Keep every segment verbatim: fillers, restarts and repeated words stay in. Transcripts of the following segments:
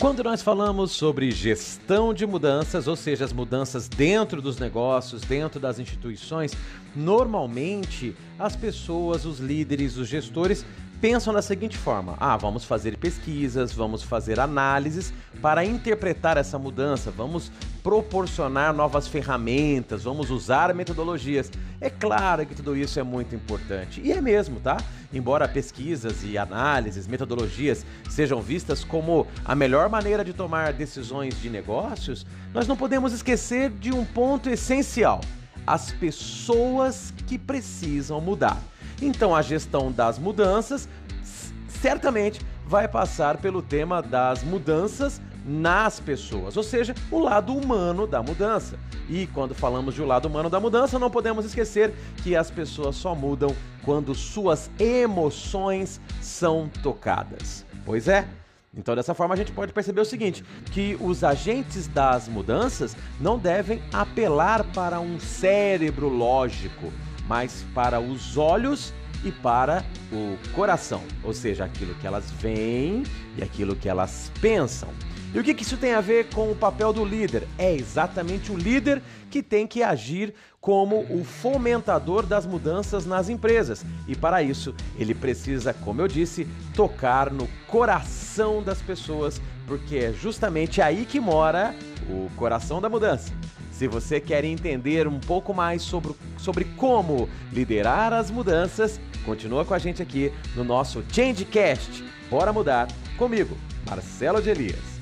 Quando nós falamos sobre gestão de mudanças, ou seja, as mudanças dentro dos negócios, dentro das instituições, normalmente as pessoas, os líderes, os gestores pensam da seguinte forma: ah, vamos fazer pesquisas, vamos fazer análises para interpretar essa mudança, vamos proporcionar novas ferramentas, vamos usar metodologias. É claro que tudo isso é muito importante, e é mesmo, tá? Embora pesquisas e análises, metodologias sejam vistas como a melhor maneira de tomar decisões de negócios, nós não podemos esquecer de um ponto essencial: as pessoas que precisam mudar. Então a gestão das mudanças certamente vai passar pelo tema das mudanças nas pessoas, ou seja, o lado humano da mudança. E quando falamos de o lado humano da mudança, não podemos esquecer que as pessoas só mudam quando suas emoções são tocadas. Pois é. Então, dessa forma, a gente pode perceber o seguinte, que os agentes das mudanças não devem apelar para um cérebro lógico, mas para os olhos e para o coração, ou seja, aquilo que elas veem e aquilo que elas pensam. E o que isso tem a ver com o papel do líder? É exatamente o líder que tem que agir como o fomentador das mudanças nas empresas. E para isso, ele precisa, como eu disse, tocar no coração das pessoas, porque é justamente aí que mora o coração da mudança. Se você quer entender um pouco mais sobre, sobre como liderar as mudanças, continua com a gente aqui no nosso ChangeCast. Bora mudar comigo, Marcelo de Elias.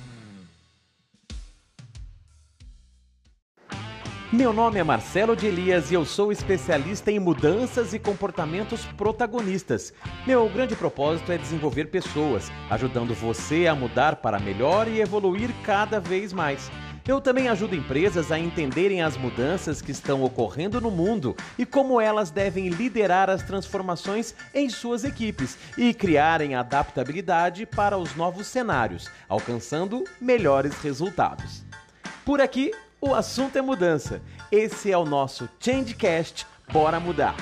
Meu nome é Marcelo de Elias e eu sou especialista em mudanças e comportamentos protagonistas. Meu grande propósito é desenvolver pessoas, ajudando você a mudar para melhor e evoluir cada vez mais. Eu também ajudo empresas a entenderem as mudanças que estão ocorrendo no mundo e como elas devem liderar as transformações em suas equipes e criarem adaptabilidade para os novos cenários, alcançando melhores resultados. Por aqui, o assunto é mudança. Esse é o nosso ChangeCast. Bora mudar!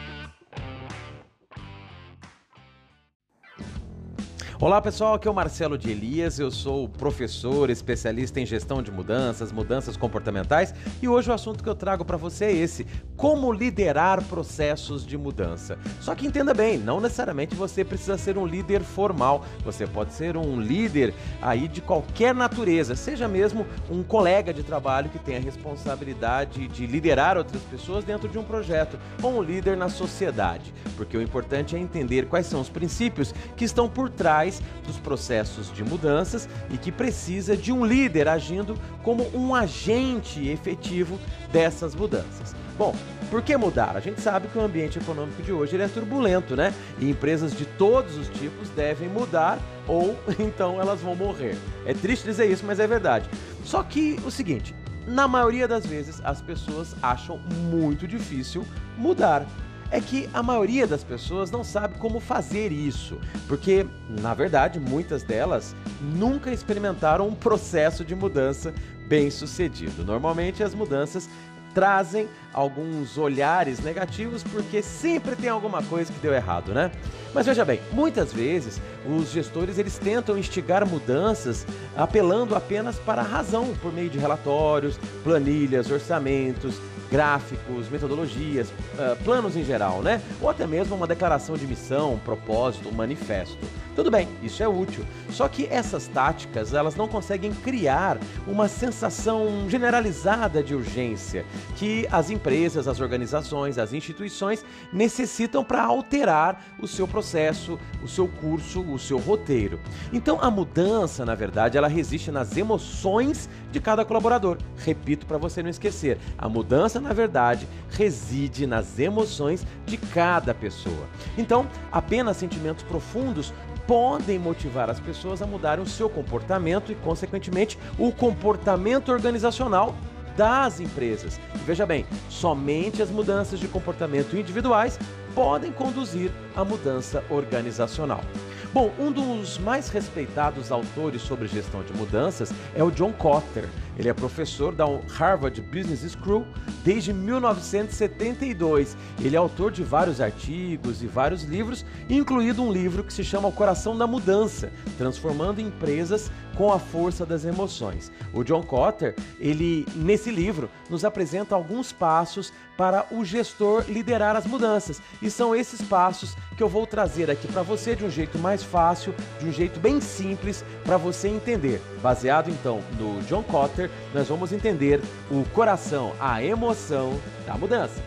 Olá pessoal, aqui é o Marcelo de Elias, eu sou professor, especialista em gestão de mudanças, mudanças comportamentais, e hoje o assunto que eu trago para você é esse: como liderar processos de mudança. Só que entenda bem, não necessariamente você precisa ser um líder formal, você pode ser um líder aí de qualquer natureza, seja mesmo um colega de trabalho que tenha a responsabilidade de liderar outras pessoas dentro de um projeto, ou um líder na sociedade, porque o importante é entender quais são os princípios que estão por trás dos processos de mudanças e que precisa de um líder agindo como um agente efetivo dessas mudanças. Bom, por que mudar? A gente sabe que o ambiente econômico de hoje ele é turbulento, né? E empresas de todos os tipos devem mudar ou então elas vão morrer. É triste dizer isso, mas é verdade. Só que o seguinte, na maioria das vezes as pessoas acham muito difícil mudar. É que a maioria das pessoas não sabe como fazer isso, porque, na verdade, muitas delas nunca experimentaram um processo de mudança bem sucedido. Normalmente as mudanças trazem alguns olhares negativos porque sempre tem alguma coisa que deu errado, né? Mas veja bem, muitas vezes os gestores eles tentam instigar mudanças apelando apenas para a razão por meio de relatórios, planilhas, orçamentos, gráficos, metodologias, uh, planos em geral, né? Ou até mesmo uma declaração de missão, propósito, um manifesto. Tudo bem, isso é útil. Só que essas táticas, elas não conseguem criar uma sensação generalizada de urgência que as empresas, as organizações, as instituições necessitam para alterar o seu processo, o seu curso, o seu roteiro. Então, a mudança, na verdade, ela resiste nas emoções de cada colaborador. Repito para você não esquecer, a mudança, na verdade, reside nas emoções de cada pessoa. Então, apenas sentimentos profundos podem motivar as pessoas a mudarem o seu comportamento e, consequentemente, o comportamento organizacional das empresas. E veja bem, somente as mudanças de comportamento individuais podem conduzir à mudança organizacional. Bom, um dos mais respeitados autores sobre gestão de mudanças é o John Kotter. Ele é professor da Harvard Business School desde mil novecentos e setenta e dois. Ele é autor de vários artigos e vários livros, incluído um livro que se chama O Coração da Mudança, transformando empresas com a força das emoções. O John Kotter, ele, nesse livro, nos apresenta alguns passos para o gestor liderar as mudanças. E são esses passos que eu vou trazer aqui para você de um jeito mais fácil, de um jeito bem simples, para você entender. Baseado, então, no John Kotter, nós vamos entender o coração, a emoção da mudança.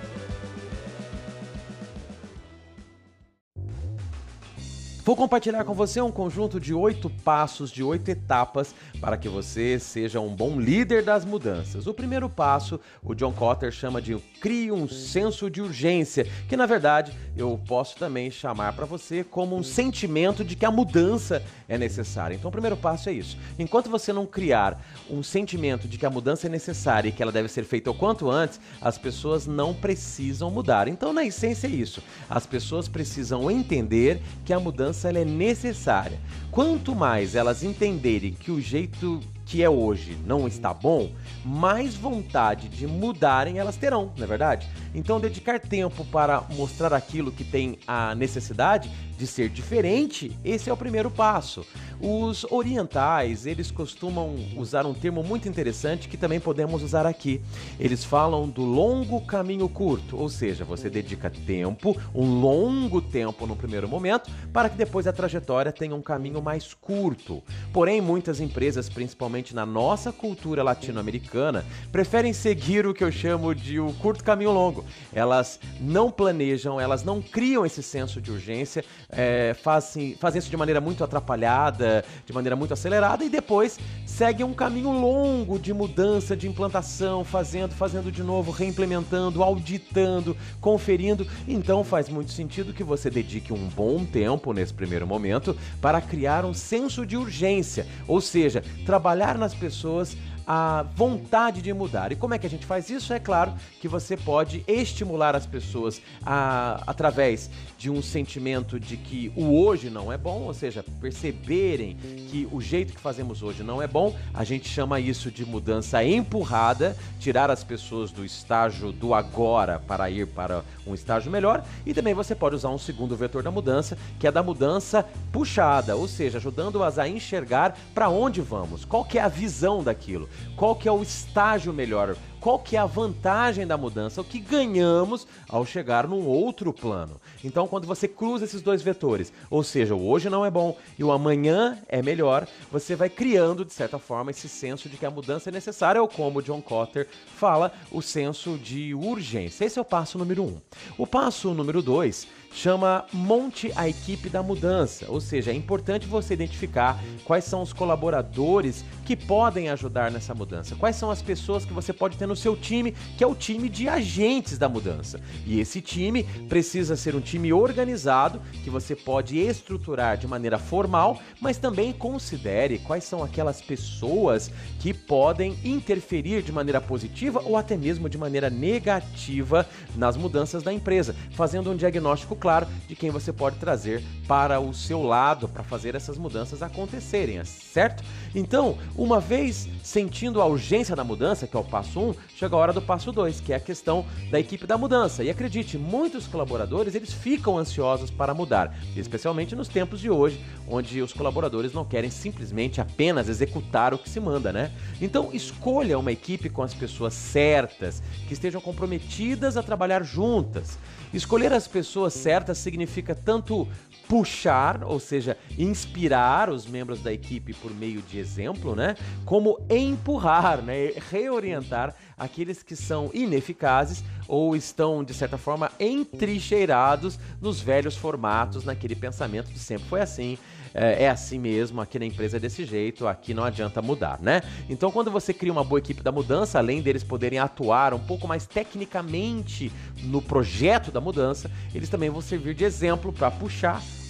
Vou compartilhar com você um conjunto de oito passos, de oito etapas para que você seja um bom líder das mudanças. O primeiro passo, o John Kotter chama de crie um senso de urgência, que na verdade eu posso também chamar para você como um sentimento de que a mudança é necessária. Então o primeiro passo é isso. Enquanto você não criar um sentimento de que a mudança é necessária e que ela deve ser feita o quanto antes, as pessoas não precisam mudar. Então na essência é isso. As pessoas precisam entender que a mudança ela é necessária. Quanto mais elas entenderem que o jeito que é hoje não está bom, mais vontade de mudarem elas terão, não é verdade? Então dedicar tempo para mostrar aquilo que tem a necessidade de ser diferente, esse é o primeiro passo. Os orientais, eles costumam usar um termo muito interessante que também podemos usar aqui. Eles falam do longo caminho curto, ou seja, você dedica tempo, um longo tempo no primeiro momento, para que depois a trajetória tenha um caminho mais curto. Porém, muitas empresas, principalmente na nossa cultura latino-americana, preferem seguir o que eu chamo de o curto caminho longo. Elas não planejam, elas não criam esse senso de urgência, é, fazem, fazem isso de maneira muito atrapalhada, de maneira muito acelerada, e depois seguem um caminho longo de mudança, de implantação, fazendo, fazendo de novo, reimplementando, auditando, conferindo. Então faz muito sentido que você dedique um bom tempo nesse primeiro momento para criar um senso de urgência, ou seja, trabalhar nas pessoas a vontade de mudar. E como é que a gente faz isso? É claro que você pode estimular as pessoas a, através de um sentimento de que o hoje não é bom, ou seja, perceberem que o jeito que fazemos hoje não é bom. A gente chama isso de mudança empurrada, tirar as pessoas do estágio do agora para ir para um estágio melhor. E também você pode usar um segundo vetor da mudança, que é da mudança puxada, ou seja, ajudando-as a enxergar para onde vamos, qual que é a visão daquilo. Qual que é o estágio melhor? Qual que é a vantagem da mudança? O que ganhamos ao chegar num outro plano? Então, quando você cruza esses dois vetores, ou seja, o hoje não é bom e o amanhã é melhor, você vai criando, de certa forma, esse senso de que a mudança é necessária, ou como John Kotter fala, o senso de urgência. Esse é o passo número um. O passo número dois chama monte a equipe da mudança, ou seja, é importante você identificar quais são os colaboradores que podem ajudar nessa mudança, quais são as pessoas que você pode ter no seu time, que é o time de agentes da mudança. E esse time precisa ser um time organizado, que você pode estruturar de maneira formal, mas também considere quais são aquelas pessoas que podem interferir de maneira positiva ou até mesmo de maneira negativa nas mudanças da empresa, fazendo um diagnóstico claro de quem você pode trazer para o seu lado para fazer essas mudanças acontecerem, certo? Então, uma vez sentindo a urgência da mudança, que é o passo um, chega a hora do passo dois, que é a questão da equipe da mudança. E acredite, muitos colaboradores, eles ficam ansiosos para mudar, especialmente nos tempos de hoje, onde os colaboradores não querem simplesmente apenas executar o que se manda, né? Então, escolha uma equipe com as pessoas certas, que estejam comprometidas a trabalhar juntas. Escolher as pessoas certas significa tanto puxar, ou seja, inspirar os membros da equipe por meio de exemplo, né? Como empurrar, né? Reorientar aqueles que são ineficazes ou estão, de certa forma, entrincheirados nos velhos formatos, naquele pensamento de sempre foi assim, é assim mesmo, aqui na empresa é desse jeito, aqui não adianta mudar, né? Então, quando você cria uma boa equipe da mudança, além deles poderem atuar um pouco mais tecnicamente no projeto da mudança, eles também vão servir de exemplo para puxar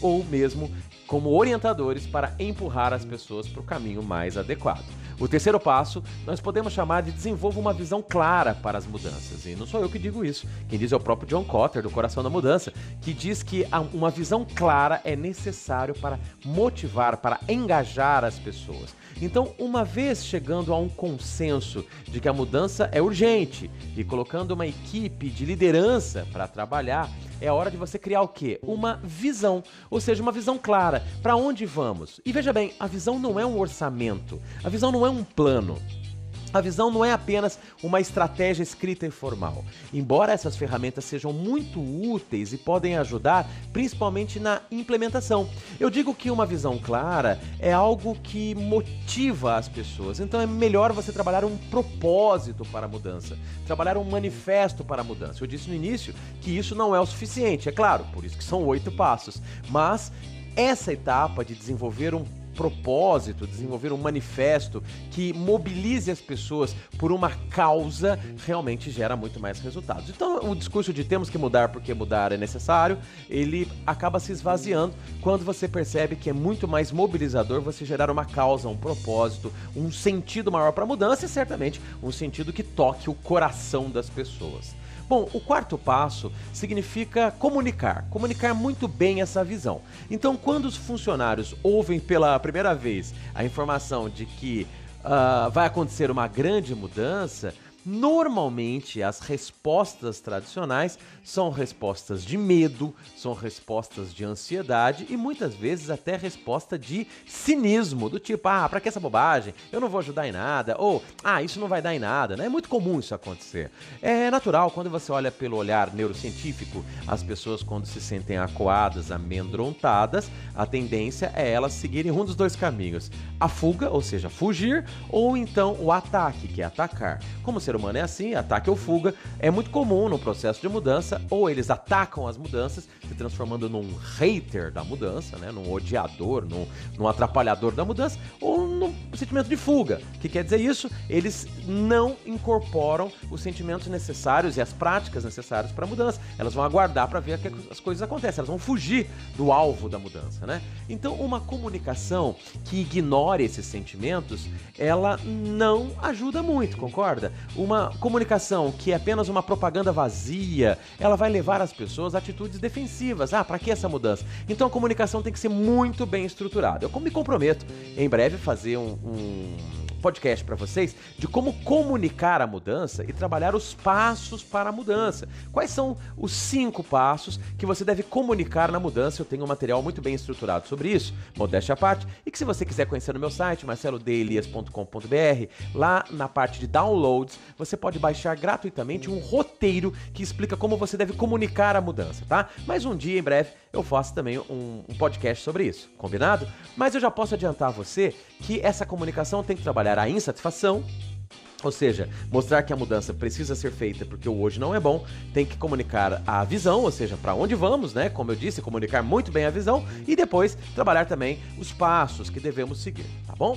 ou mesmo como orientadores para empurrar as pessoas para o caminho mais adequado. O terceiro passo, nós podemos chamar de desenvolva uma visão clara para as mudanças. E não sou eu que digo isso. Quem diz é o próprio John Kotter, do Coração da Mudança, que diz que uma visão clara é necessário para motivar, para engajar as pessoas. Então, uma vez chegando a um consenso de que a mudança é urgente e colocando uma equipe de liderança para trabalhar, é hora de você criar o quê? Uma visão, ou seja, uma visão clara. Para onde vamos? E veja bem, a visão não é um orçamento, a visão não é um plano. A visão não é apenas uma estratégia escrita e formal. Embora essas ferramentas sejam muito úteis e podem ajudar, principalmente na implementação. Eu digo que uma visão clara é algo que motiva as pessoas. Então é melhor você trabalhar um propósito para a mudança, trabalhar um manifesto para a mudança. Eu disse no início que isso não é o suficiente, é claro, por isso que são oito passos. Mas essa etapa de desenvolver um propósito, desenvolver um manifesto que mobilize as pessoas por uma causa, realmente gera muito mais resultados. Então, o discurso de temos que mudar porque mudar é necessário, ele acaba se esvaziando quando você percebe que é muito mais mobilizador você gerar uma causa, um propósito, um sentido maior para a mudança e certamente um sentido que toque o coração das pessoas. Bom, o quarto passo significa comunicar, comunicar muito bem essa visão. Então, quando os funcionários ouvem pela primeira vez a informação de que uh, vai acontecer uma grande mudança, normalmente as respostas tradicionais são respostas de medo, são respostas de ansiedade e muitas vezes até resposta de cinismo, do tipo, ah, pra que essa bobagem? Eu não vou ajudar em nada, ou, ah, isso não vai dar em nada, né? É muito comum isso acontecer. É natural, quando você olha pelo olhar neurocientífico, as pessoas quando se sentem acuadas, amedrontadas, a tendência é elas seguirem um dos dois caminhos, a fuga, ou seja, fugir, ou então o ataque, que é atacar. Como o ser humano é assim, ataque ou fuga, é muito comum no processo de mudança, ou eles atacam as mudanças, se transformando num hater da mudança, né, num odiador, num, num atrapalhador da mudança, ou num sentimento de fuga. O que quer dizer isso? Eles não incorporam os sentimentos necessários e as práticas necessárias para a mudança. Elas vão aguardar para ver que as coisas acontecem, elas vão fugir do alvo da mudança, né? Então, uma comunicação que ignore esses sentimentos, ela não ajuda muito, concorda? Uma comunicação que é apenas uma propaganda vazia, ela vai levar as pessoas a atitudes defensivas. Ah, para que essa mudança? Então a comunicação tem que ser muito bem estruturada. Eu me comprometo em breve fazer um, um podcast para vocês de como comunicar a mudança e trabalhar os passos para a mudança. Quais são os cinco passos que você deve comunicar na mudança? Eu tenho um material muito bem estruturado sobre isso, modéstia à parte, e que se você quiser conhecer no meu site, marcelo d elias ponto com ponto b r, lá na parte de downloads, você pode baixar gratuitamente um roteiro que explica como você deve comunicar a mudança, tá? Mas um dia, em breve, eu faço também um, um podcast sobre isso, combinado? Mas eu já posso adiantar a você que essa comunicação tem que trabalhar a insatisfação, ou seja, mostrar que a mudança precisa ser feita porque o hoje não é bom, tem que comunicar a visão, ou seja, para onde vamos, né? Como eu disse, comunicar muito bem a visão e depois trabalhar também os passos que devemos seguir, tá bom?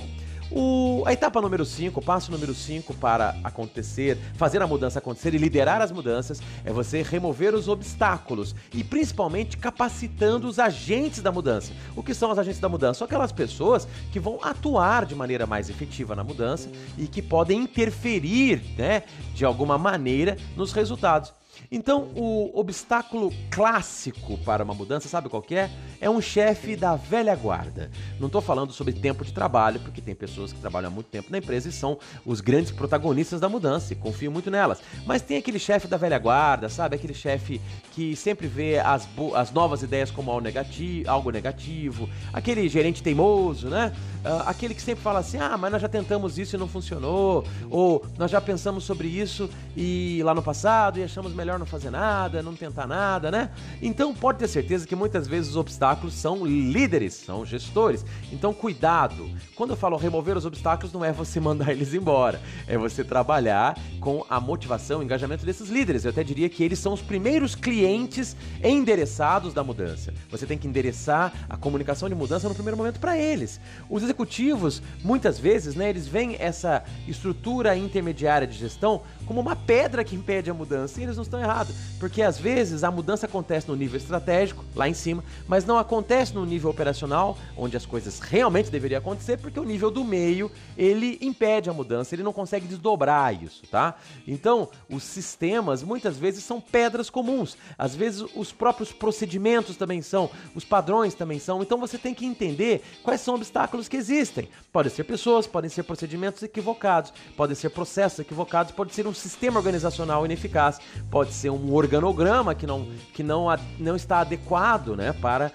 O, a etapa número cinco, o passo número cinco para acontecer, fazer a mudança acontecer e liderar as mudanças é você remover os obstáculos e principalmente capacitando os agentes da mudança. O que são os agentes da mudança? São aquelas pessoas que vão atuar de maneira mais efetiva na mudança e que podem interferir, né, de alguma maneira nos resultados. Então, o obstáculo clássico para uma mudança, sabe qual que é? É um chefe da velha guarda. Não estou falando sobre tempo de trabalho, porque tem pessoas que trabalham há muito tempo na empresa e são os grandes protagonistas da mudança e confio muito nelas. Mas tem aquele chefe da velha guarda, sabe? Aquele chefe que sempre vê as, as novas ideias como algo negativo, algo negativo, aquele gerente teimoso, né? Uh, aquele que sempre fala assim, ah, mas nós já tentamos isso e não funcionou, ou nós já pensamos sobre isso e lá no passado e achamos melhor não fazer nada, não tentar nada, né? Então pode ter certeza que muitas vezes os obstáculos são líderes, são gestores. Então cuidado, quando eu falo remover os obstáculos não é você mandar eles embora, é você trabalhar com a motivação, o engajamento desses líderes. Eu até diria que eles são os primeiros clientes endereçados da mudança. Você tem que endereçar a comunicação de mudança no primeiro momento para eles. Os executivos, muitas vezes, né, eles veem essa estrutura intermediária de gestão como uma pedra que impede a mudança, e eles não estão errados, porque às vezes a mudança acontece no nível estratégico, lá em cima, mas não acontece no nível operacional, onde as coisas realmente deveriam acontecer, porque o nível do meio, ele impede a mudança, ele não consegue desdobrar isso, tá? Então, os sistemas, muitas vezes, são pedras comuns. Às vezes, os próprios procedimentos também são, os padrões também são. Então, você tem que entender quais são os obstáculos que existem. Podem ser pessoas, podem ser procedimentos equivocados, podem ser processos equivocados, pode ser um sistema organizacional ineficaz, pode ser um organograma que não, que não, não está adequado, né, para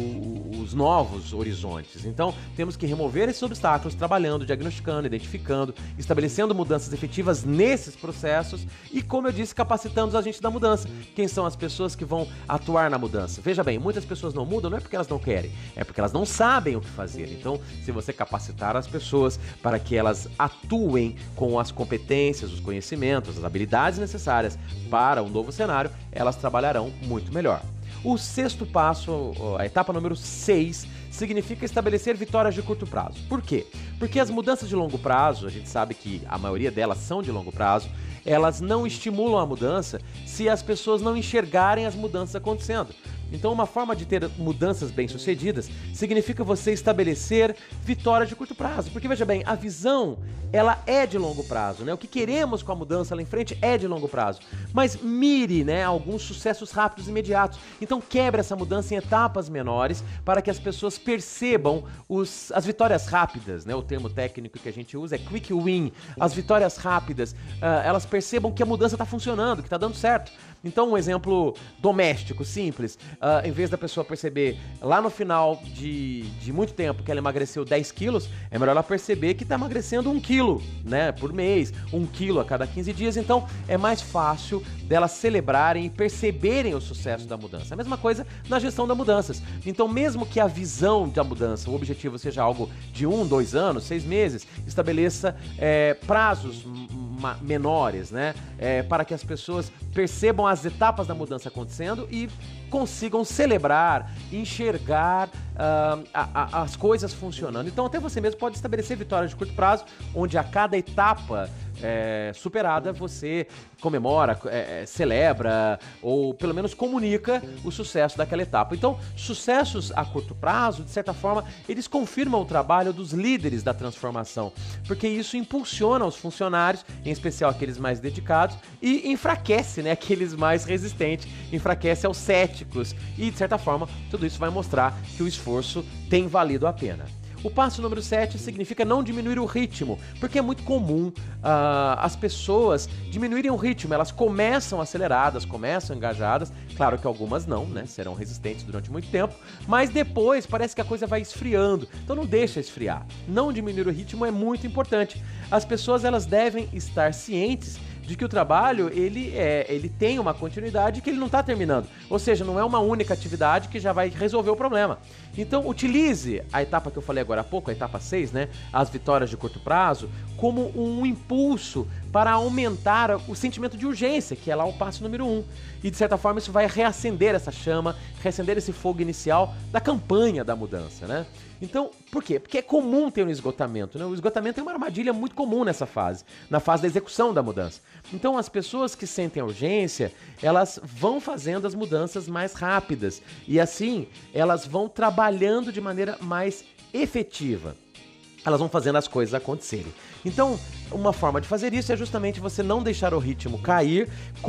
o, os novos horizontes. Então, temos que remover esses obstáculos, trabalhando, diagnosticando, identificando, estabelecendo mudanças efetivas nesses processos e, como eu disse, capacitando os agentes da mudança. Quem são as pessoas que vão atuar na mudança? Veja bem, muitas pessoas não mudam não é porque elas não querem, é porque elas não sabem o que fazer. Então, se você capacitar as pessoas para que elas atuem com as competências, os conhecimentos, as habilidades necessárias para um novo cenário, elas trabalharão muito melhor. O sexto passo, a etapa número seis, significa estabelecer vitórias de curto prazo. Por quê? Porque as mudanças de longo prazo, a gente sabe que a maioria delas são de longo prazo, elas não estimulam a mudança se as pessoas não enxergarem as mudanças acontecendo. Então, uma forma de ter mudanças bem-sucedidas significa você estabelecer vitórias de curto prazo. Porque, veja bem, a visão, ela é de longo prazo, né? O que queremos com a mudança lá em frente é de longo prazo. Mas mire, né, alguns sucessos rápidos e imediatos. Então, quebre essa mudança em etapas menores para que as pessoas percebam os, as vitórias rápidas, né? O termo técnico que a gente usa é quick win. As vitórias rápidas, uh, elas percebam que a mudança está funcionando, que está dando certo. Então, um exemplo doméstico, simples, uh, em vez da pessoa perceber lá no final de, de muito tempo que ela emagreceu dez quilos, é melhor ela perceber que está emagrecendo um quilo, né, por mês, um quilo a cada quinze dias. Então, é mais fácil delas celebrarem e perceberem o sucesso da mudança. A mesma coisa na gestão das mudanças. Então, mesmo que a visão da mudança, o objetivo seja algo de um, dois anos, seis meses, estabeleça é, prazos menores, né, é, para que as pessoas percebam as etapas da mudança acontecendo e consigam celebrar, enxergar uh, a, a, as coisas funcionando. Então, até você mesmo pode estabelecer vitórias de curto prazo, onde a cada etapa é, superada você comemora, é, celebra ou pelo menos comunica o sucesso daquela etapa. Então, sucessos a curto prazo, de certa forma, eles confirmam o trabalho dos líderes da transformação, porque isso impulsiona os funcionários, em especial aqueles mais dedicados, e enfraquece, né, aqueles mais resistentes, enfraquece aos céticos e, de certa forma, tudo isso vai mostrar que o esforço tem valido a pena. O passo número sete significa não diminuir o ritmo, porque é muito comum uh, as pessoas diminuírem o ritmo. Elas começam aceleradas, começam engajadas, claro que algumas não, né? Serão resistentes durante muito tempo, mas depois parece que a coisa vai esfriando, então não deixa esfriar. Não diminuir o ritmo é muito importante. As pessoas, elas devem estar cientes de que o trabalho, ele, é, ele tem uma continuidade que ele não está terminando. Ou seja, não é uma única atividade que já vai resolver o problema. Então, utilize a etapa que eu falei agora há pouco, a etapa seis, né, as vitórias de curto prazo, como um impulso para aumentar o sentimento de urgência, que é lá o passo número um. E, de certa forma, isso vai reacender essa chama, reacender esse fogo inicial da campanha da mudança, né? Então, por quê? Porque é comum ter um esgotamento, né? O esgotamento é uma armadilha muito comum nessa fase, na fase da execução da mudança. Então, as pessoas que sentem a urgência, elas vão fazendo as mudanças mais rápidas e, assim, elas vão trabalhando de maneira mais efetiva. Elas vão fazendo as coisas acontecerem. Então, uma forma de fazer isso é justamente você não deixar o ritmo cair,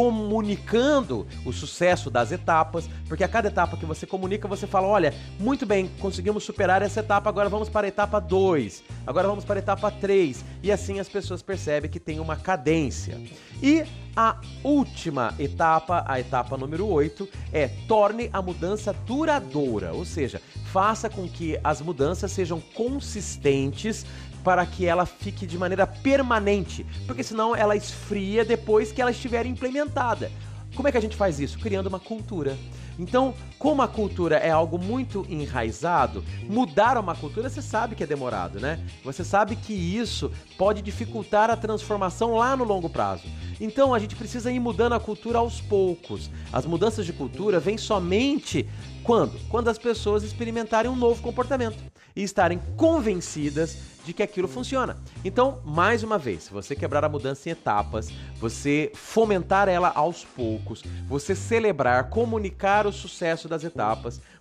comunicando o sucesso das etapas, porque a cada etapa que você comunica, você fala, olha, muito bem, conseguimos superar essa etapa, agora vamos para a etapa dois, agora vamos para a etapa três, e assim as pessoas percebem que tem uma cadência. E a última etapa, a etapa número oito, é torne a mudança duradoura, ou seja, faça com que as mudanças sejam consistentes para que ela fique de maneira permanente, porque senão ela esfria depois que ela estiver implementada. Como é que a gente faz isso? Criando uma cultura. Então, como a cultura é algo muito enraizado, mudar uma cultura você sabe que é demorado, né? Você sabe que isso pode dificultar a transformação lá no longo prazo. Então, a gente precisa ir mudando a cultura aos poucos. As mudanças de cultura vêm somente quando? Quando as pessoas experimentarem um novo comportamento e estarem convencidas de que aquilo funciona. Então, mais uma vez, se você quebrar a mudança em etapas, você fomentar ela aos poucos, você celebrar, comunicar o sucesso das etapas,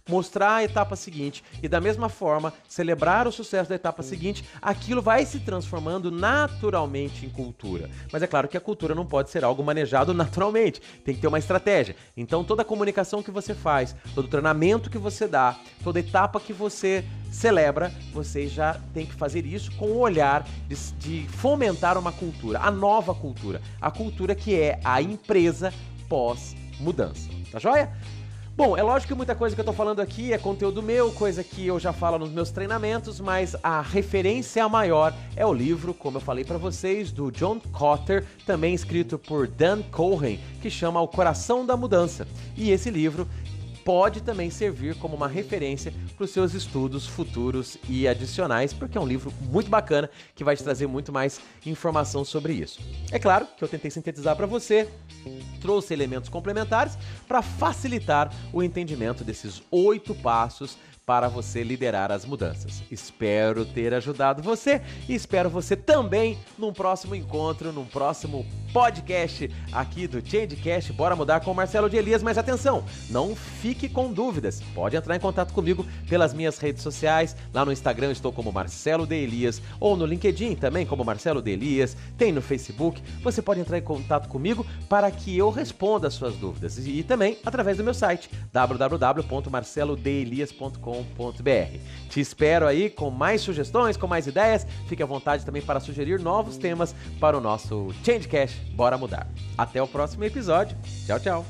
mostrar a etapa seguinte e da mesma forma celebrar o sucesso da etapa seguinte, aquilo vai se transformando naturalmente em cultura. Mas é claro que a cultura não pode ser algo manejado naturalmente, tem que ter uma estratégia. Então toda a comunicação que você faz, todo o treinamento que você dá, toda etapa que você celebra, você já tem que fazer isso com o olhar de, de fomentar uma cultura, a nova cultura, a cultura que é a empresa pós-mudança. Tá joia? Bom, é lógico que muita coisa que eu tô falando aqui é conteúdo meu, coisa que eu já falo nos meus treinamentos, mas a referência maior é o livro, como eu falei para vocês, do John Kotter, também escrito por Dan Cohen, que chama O Coração da Mudança. E esse livro pode também servir como uma referência para os seus estudos futuros e adicionais, porque é um livro muito bacana que vai te trazer muito mais informação sobre isso. É claro que eu tentei sintetizar para você, trouxe elementos complementares para facilitar o entendimento desses oito passos para você liderar as mudanças. Espero ter ajudado você e espero você também num próximo encontro, num próximo podcast aqui do Changecast. Bora mudar com o Marcelo de Elias, mas atenção, não fique com dúvidas. Pode entrar em contato comigo pelas minhas redes sociais. Lá no Instagram estou como Marcelo de Elias, ou no LinkedIn também como Marcelo de Elias, tem no Facebook. Você pode entrar em contato comigo para que eu responda as suas dúvidas e também através do meu site w w w ponto marcelo de elias ponto com ponto b r. Te espero aí com mais sugestões, com mais ideias. Fique à vontade também para sugerir novos temas para o nosso Changecast. Bora mudar. Até o próximo episódio. Tchau, tchau.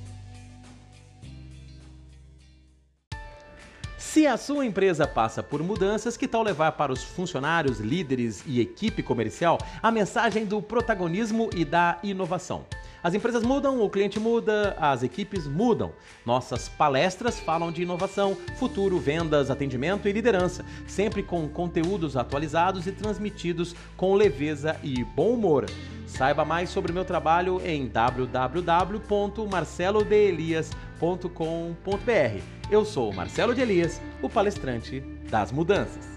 Se a sua empresa passa por mudanças, que tal levar para os funcionários, líderes e equipe comercial a mensagem do protagonismo e da inovação? As empresas mudam, o cliente muda, as equipes mudam. Nossas palestras falam de inovação, futuro, vendas, atendimento e liderança, sempre com conteúdos atualizados e transmitidos com leveza e bom humor. Saiba mais sobre o meu trabalho em w w w ponto marcelo de elias ponto com ponto b r. Eu sou o Marcelo de Elias, o palestrante das mudanças.